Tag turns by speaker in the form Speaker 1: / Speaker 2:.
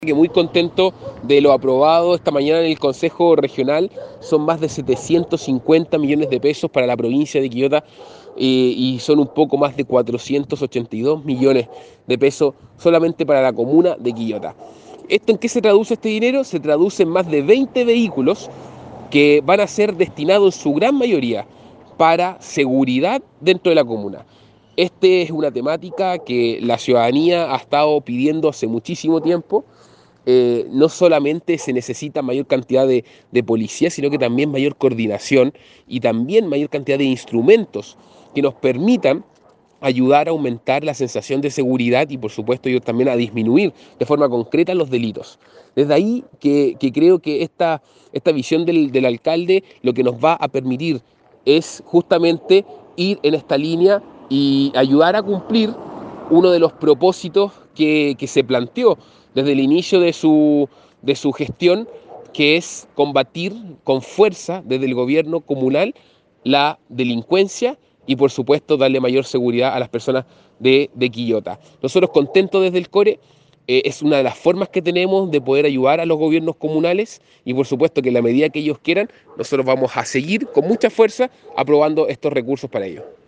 Speaker 1: Que muy contento de lo aprobado esta mañana en el Consejo Regional. Son más de 750 millones de pesos para la provincia de Quillota y son un poco más de 482 millones de pesos solamente para la comuna de Quillota. ¿Esto en qué se traduce este dinero? Se traduce en más de 20 vehículos que van a ser destinados en su gran mayoría para seguridad dentro de la comuna. Esta es una temática que la ciudadanía ha estado pidiendo hace muchísimo tiempo. No solamente se necesita mayor cantidad de policías, sino que también mayor coordinación y también mayor cantidad de instrumentos que nos permitan ayudar a aumentar la sensación de seguridad y, por supuesto, yo también a disminuir de forma concreta los delitos. Desde ahí que creo que esta visión del alcalde lo que nos va a permitir es justamente ir en esta línea y ayudar a cumplir uno de los propósitos que se planteó desde el inicio de su gestión, que es combatir con fuerza desde el gobierno comunal la delincuencia y, por supuesto, darle mayor seguridad a las personas de Quillota. Nosotros contentos desde el CORE, es una de las formas que tenemos de poder ayudar a los gobiernos comunales y, por supuesto, que en la medida que ellos quieran, nosotros vamos a seguir con mucha fuerza aprobando estos recursos para ellos.